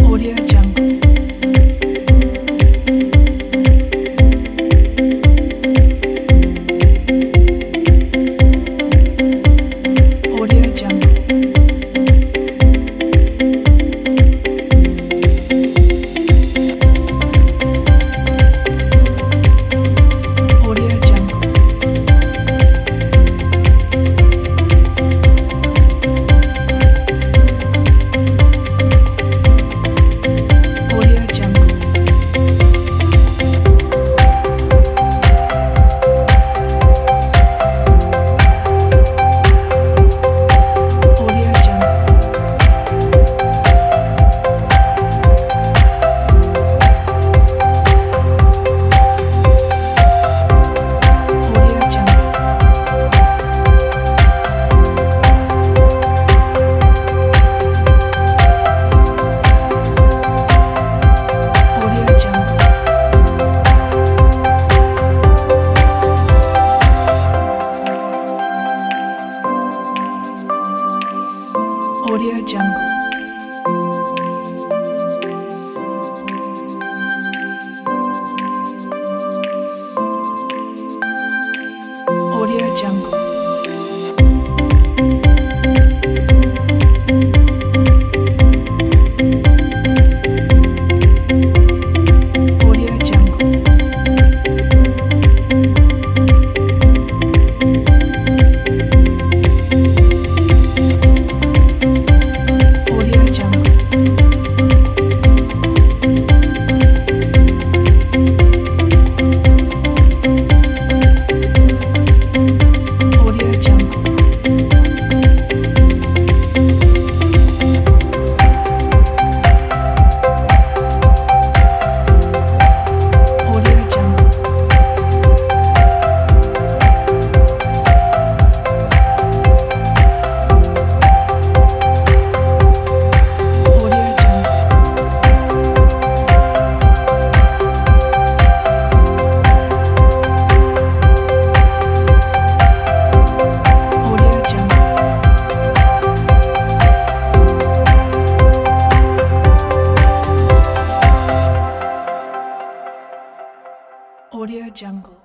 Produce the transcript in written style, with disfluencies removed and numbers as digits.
Audio Jungle. Audio Jungle. Audio Jungle. Audio Jungle. Audio Jungle. Audio Jungle. Audio Jungle. Audio Jungle. Audio Jungle. Audio Jungle. Audio Jungle. Audio Jungle. Audio Jungle. Audio Jungle. Audio Jungle. Audio Jungle.